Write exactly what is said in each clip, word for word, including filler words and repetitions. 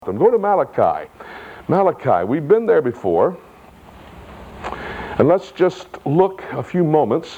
Go to Malachi. Malachi, we've been there before. And let's just look a few moments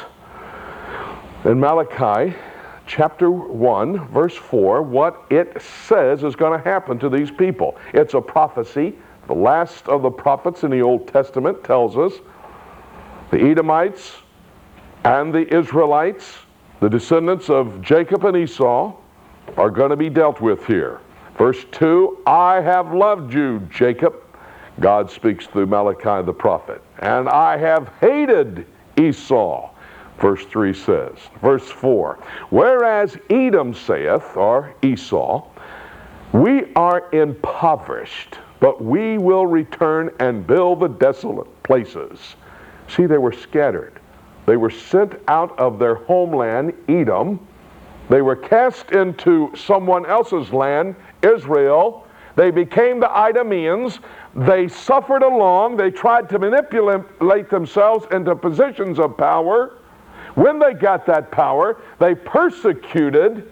in Malachi chapter one, verse four, what it says is going to happen to these people. It's a prophecy. The last of the prophets in the Old Testament tells us the Edomites and the Israelites, the descendants of Jacob and Esau, are going to be dealt with here. Verse two, I have loved you, Jacob. God speaks through Malachi the prophet. And I have hated Esau. Verse three says. Verse four, whereas Edom saith, or Esau, we are impoverished, but we will return and build the desolate places. See, they were scattered. They were sent out of their homeland, Edom. They were cast into someone else's land, Israel. They became the Idumeans. They suffered along. They tried to manipulate themselves into positions of power. When they got that power, they persecuted.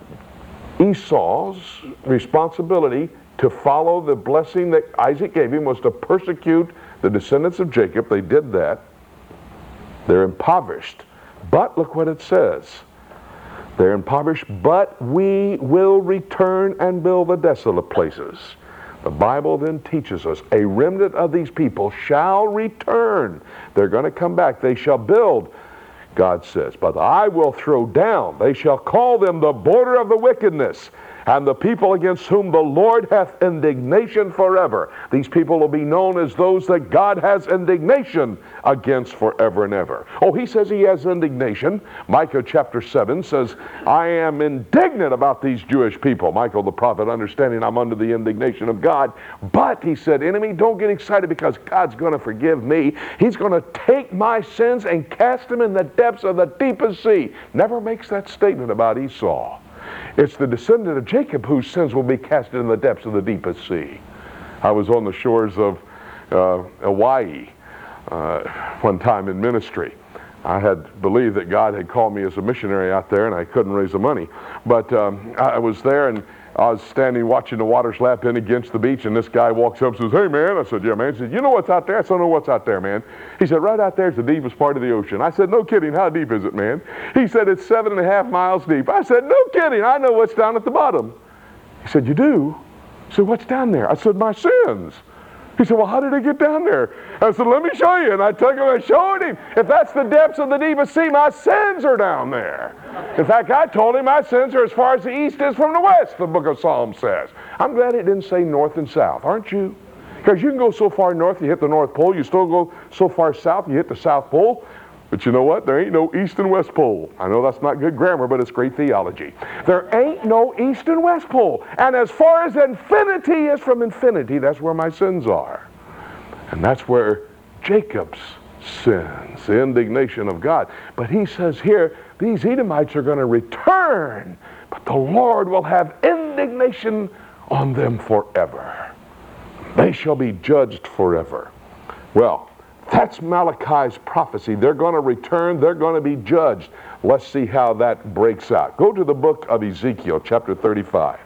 Esau's responsibility to follow the blessing that Isaac gave him was to persecute the descendants of Jacob. They did that. They're impoverished. But look what it says. They're impoverished, but we will return and build the desolate places. The Bible then teaches us a remnant of these people shall return. They're going to come back. They shall build, God says, but I will throw down. They shall call them the border of the wickedness, and the people against whom the Lord hath indignation forever. These people will be known as those that God has indignation against forever and ever. Oh, he says he has indignation. Micah chapter seven says, I am indignant about these Jewish people. Michael the prophet, understanding I'm under the indignation of God. But, he said, enemy, don't get excited because God's going to forgive me. He's going to take my sins and cast them in the depths of the deepest sea. Never makes that statement about Esau. It's the descendant of Jacob whose sins will be cast in the depths of the deepest sea. I was on the shores of uh, Hawaii uh, one time in ministry. I had believed that God had called me as a missionary out there, and I couldn't raise the money. But um, I was there, and I was standing watching the waters lap in against the beach, and this guy walks up and says, hey, man. I said, yeah, man. He said, you know what's out there? I said, I know what's out there, man. He said, right out there is the deepest part of the ocean. I said, no kidding. How deep is it, man? He said, it's seven and a half miles deep. I said, no kidding. I know what's down at the bottom. He said, you do? I said, what's down there? I said, my sins. He said, well, how did it get down there? I said, let me show you. And I took him and showed him. If that's the depths of the deepest sea, my sins are down there. In fact, I told him my sins are as far as the east is from the west, the book of Psalms says. I'm glad it didn't say north and south, aren't you? Because you can go so far north, you hit the North Pole. You still go so far south, you hit the South Pole. But you know what? There ain't no east and west pole. I know that's not good grammar, but it's great theology. There ain't no east and west pole. And as far as infinity is from infinity, that's where my sins are. And that's where Jacob's sins, the indignation of God. But he says here, these Edomites are going to return, but the Lord will have indignation on them forever. They shall be judged forever. Well, that's Malachi's prophecy. They're going to return. They're going to be judged. Let's see how that breaks out. Go to the book of Ezekiel, chapter thirty-five.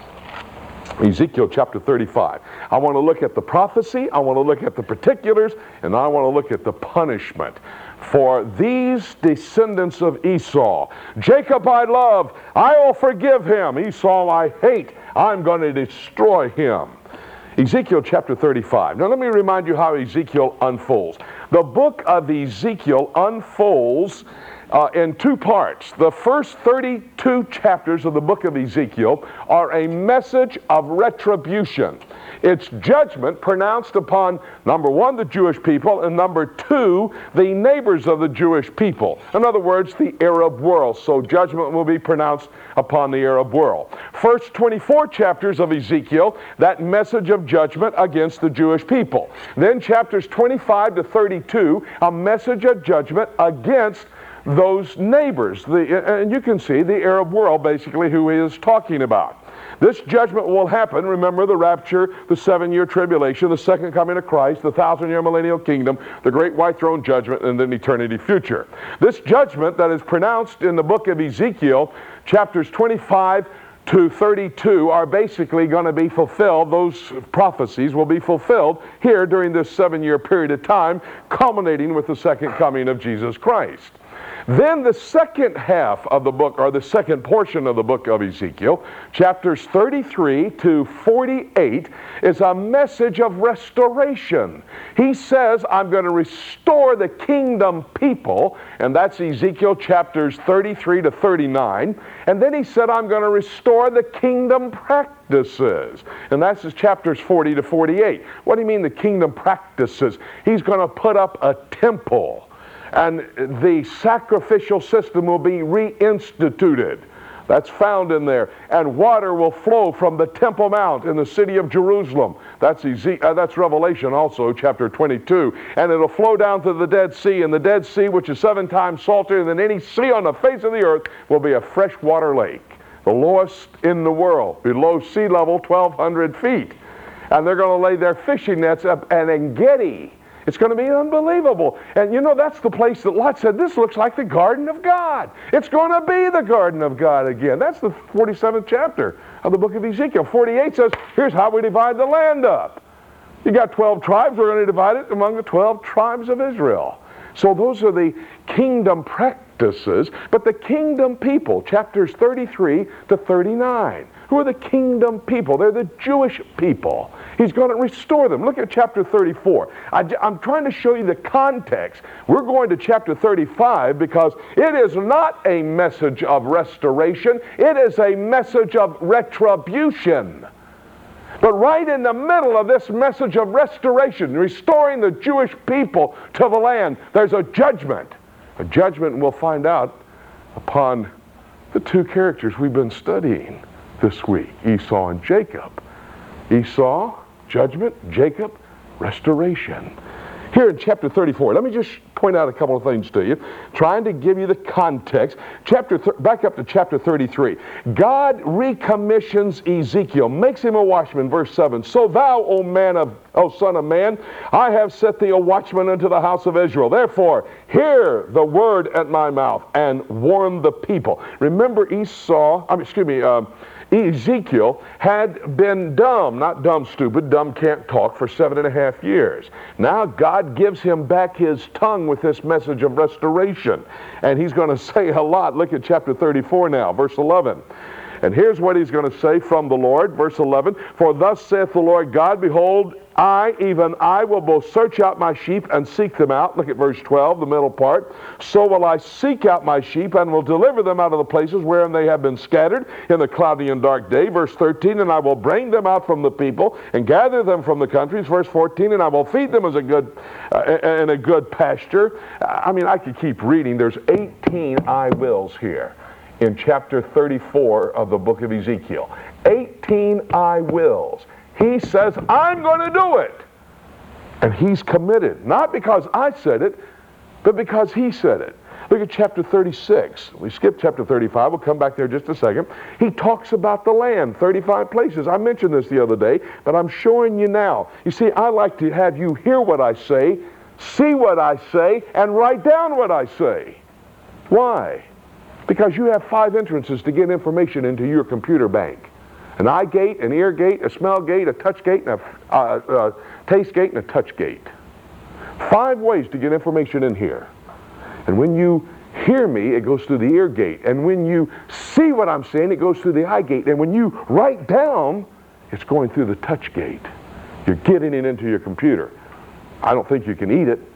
Ezekiel chapter thirty-five. I want to look at the prophecy. I want to look at the particulars. And I want to look at the punishment for these descendants of Esau. Jacob I love. I will forgive him. Esau I hate. I'm going to destroy him. Ezekiel chapter thirty-five. Now let me remind you how Ezekiel unfolds. The book of Ezekiel unfolds uh, in two parts. The first thirty-two chapters of the book of Ezekiel are a message of retribution. It's judgment pronounced upon, number one, the Jewish people, and number two, the neighbors of the Jewish people. In other words, the Arab world. So judgment will be pronounced upon the Arab world. First twenty-four chapters of Ezekiel, that message of judgment against the Jewish people. Then chapters twenty-five to thirty-two, a message of judgment against those neighbors. The, and you can see the Arab world, basically, who he is talking about. This judgment will happen, remember, the rapture, the seven-year tribulation, the second coming of Christ, the thousand-year millennial kingdom, the great white throne judgment, and then eternity future. This judgment that is pronounced in the book of Ezekiel, chapters twenty-five to thirty-two are basically going to be fulfilled. Those prophecies will be fulfilled here during this seven-year period of time, culminating with the second coming of Jesus Christ. Then the second half of the book, or the second portion of the book of Ezekiel, chapters thirty-three to forty-eight, is a message of restoration. He says, I'm going to restore the kingdom people, and that's Ezekiel chapters thirty-three to thirty-nine. And then he said, I'm going to restore the kingdom practices, and that's his chapters forty to forty-eight. What do you mean the kingdom practices? He's going to put up a temple, and the sacrificial system will be reinstituted. That's found in there. And water will flow from the Temple Mount in the city of Jerusalem. That's, Eze- uh, that's Revelation also, chapter twenty-two. And it'll flow down to the Dead Sea, and the Dead Sea, which is seven times saltier than any sea on the face of the earth, will be a freshwater lake, the lowest in the world, below sea level, twelve hundred feet. And they're going to lay their fishing nets up at En-Gedi. It's going to be unbelievable. And you know, that's the place that Lot said, this looks like the Garden of God. It's going to be the Garden of God again. That's the forty-seventh chapter of the book of Ezekiel. forty-eight says, here's how we divide the land up. You got twelve tribes, we're going to divide it among the twelve tribes of Israel. So those are the kingdom practices. But the kingdom people, chapters thirty-three to thirty-nine. Who are the kingdom people? They're the Jewish people. He's going to restore them. Look at chapter thirty-four. I, I'm trying to show you the context. We're going to chapter thirty-five because it is not a message of restoration. It is a message of retribution. But right in the middle of this message of restoration, restoring the Jewish people to the land, there's a judgment. A judgment we'll find out upon the two characters we've been studying this week, Esau and Jacob. Esau, judgment; Jacob, restoration. Here in chapter thirty-four, let me just point out a couple of things to you, trying to give you the context. Chapter th- back up to chapter thirty-three. God recommissions Ezekiel, makes him a watchman, verse seven. So thou, O man of, O son of man, I have set thee a watchman unto the house of Israel. Therefore, hear the word at my mouth and warn the people. Remember Esau, I mean, excuse me, uh, Ezekiel had been dumb, not dumb stupid, dumb can't talk, for seven and a half years. Now God gives him back his tongue with this message of restoration. And he's going to say a lot. Look at chapter thirty-four now, verse eleven. And here's what he's going to say from the Lord, verse eleven. For thus saith the Lord God, behold, I, even I, will both search out my sheep and seek them out. Look at verse twelve, the middle part. So will I seek out my sheep and will deliver them out of the places wherein they have been scattered in the cloudy and dark day. Verse thirteen, and I will bring them out from the people and gather them from the countries. Verse fourteen, and I will feed them as a good, uh, in a good pasture. I mean, I could keep reading. There's eighteen I wills here in chapter thirty-four of the book of Ezekiel. eighteen I wills. He says, I'm going to do it. And he's committed. Not because I said it, but because he said it. Look at chapter thirty-six. We skipped chapter thirty-five. We'll come back there just a second. He talks about the land, thirty-five places. I mentioned this the other day, but I'm showing you now. You see, I like to have you hear what I say, see what I say, and write down what I say. Why? Because you have five entrances to get information into your computer bank. An eye gate, an ear gate, a smell gate, a touch gate, and a uh, uh, taste gate, and a touch gate. Five ways to get information in here. And when you hear me, it goes through the ear gate. And when you see what I'm saying, it goes through the eye gate. And when you write down, it's going through the touch gate. You're getting it into your computer. I don't think you can eat it.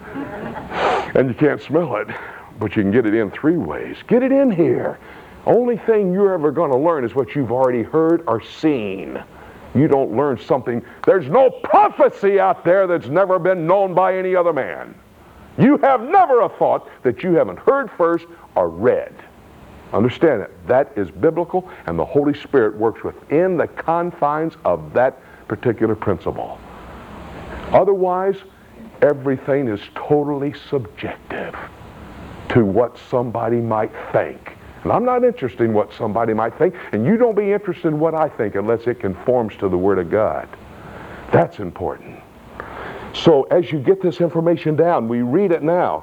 And you can't smell it. But you can get it in three ways. Get it in here. Only thing you're ever going to learn is what you've already heard or seen. You don't learn something. There's no prophecy out there that's never been known by any other man. You have never a thought that you haven't heard first or read. Understand that. That is biblical, and the Holy Spirit works within the confines of that particular principle. Otherwise, everything is totally subjective to what somebody might think. And I'm not interested in what somebody might think, and you don't be interested in what I think unless it conforms to the Word of God. That's important. So as you get this information down, we read it now.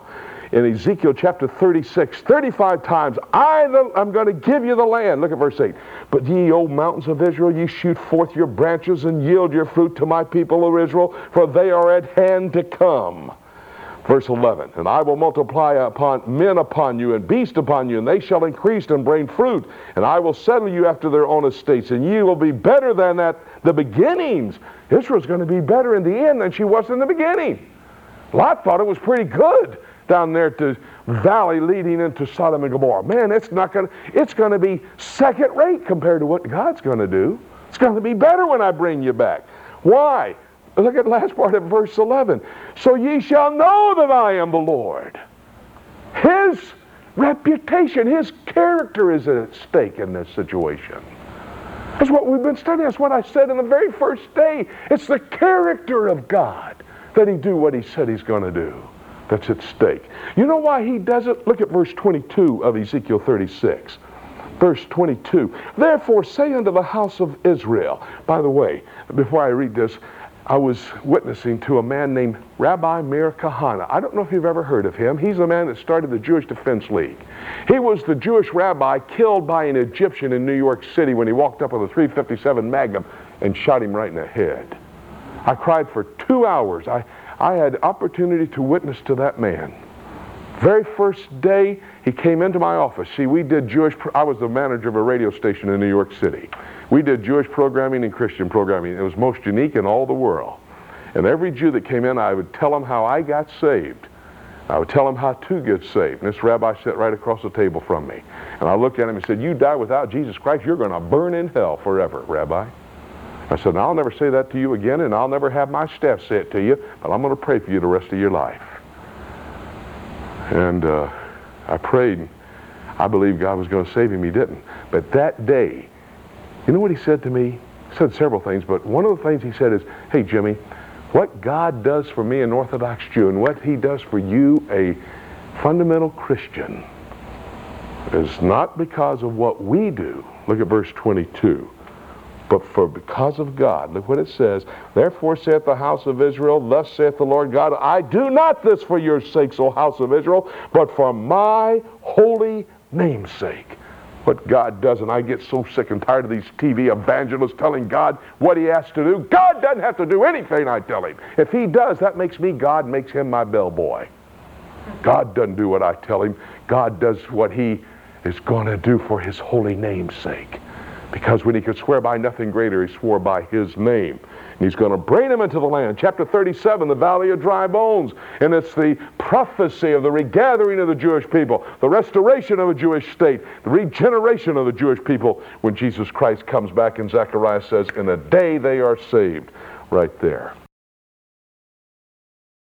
in Ezekiel chapter thirty-six, thirty-five times, I am going to give you the land. Look at verse eight. But ye, O mountains of Israel, ye shoot forth your branches and yield your fruit to my people, O Israel, for they are at hand to come. Verse eleven, and I will multiply upon men upon you and beasts upon you, and they shall increase and bring fruit, and I will settle you after their own estates, and ye will be better than at the beginnings. Israel's going to be better in the end than she was in the beginning. Lot thought it was pretty good down there at the valley leading into Sodom and Gomorrah. Man, it's not going to, it's going to be second rate compared to what God's going to do. It's going to be better when I bring you back. Why? Look at the last part of verse eleven. So ye shall know that I am the Lord. His reputation, his character is at stake in this situation. That's what we've been studying. That's what I said in the very first day. It's the character of God that he do what he said he's going to do that's at stake. You know why he does it? Look at verse twenty-two of Ezekiel thirty-six. Verse twenty-two. Therefore say unto the house of Israel. By the way, before I read this, I was witnessing to a man named Rabbi Meir Kahana. I don't know if you've ever heard of him. He's the man that started the Jewish Defense League. He was the Jewish rabbi killed by an Egyptian in New York City when he walked up with a three fifty-seven Magnum and shot him right in the head. I cried for two hours. I, I had opportunity to witness to that man. Very first day he came into my office. See, we did Jewish, I was the manager of a radio station in New York City. We did Jewish programming and Christian programming. It was most unique in all the world. And every Jew that came in, I would tell them how I got saved. I would tell them how to get saved. And this rabbi sat right across the table from me. And I looked at him and said, you die without Jesus Christ, you're going to burn in hell forever, Rabbi. I said, I'll never say that to you again, and I'll never have my staff say it to you, but I'm going to pray for you the rest of your life. And uh, I prayed. I believed God was going to save him. He didn't. But that day, you know what he said to me? He said several things, but one of the things he said is, hey, Jimmy, what God does for me, an Orthodox Jew, and what he does for you, a fundamental Christian, is not because of what we do. Look at verse twenty-two. But for because of God, look what it says, therefore saith the house of Israel, thus saith the Lord God, I do not this for your sakes, O house of Israel, but for my holy name's sake. What God does, and I get so sick and tired of these T V evangelists telling God what he has to do. God doesn't have to do anything I tell him. If he does, that makes me God, makes him my bellboy. God doesn't do what I tell him. God does what he is going to do for his holy name's sake. Because when he could swear by nothing greater, he swore by his name. And he's going to bring them into the land. Chapter thirty-seven, the Valley of Dry Bones. And it's the prophecy of the regathering of the Jewish people, the restoration of a Jewish state, the regeneration of the Jewish people when Jesus Christ comes back, and Zechariah says, in a day they are saved. Right there.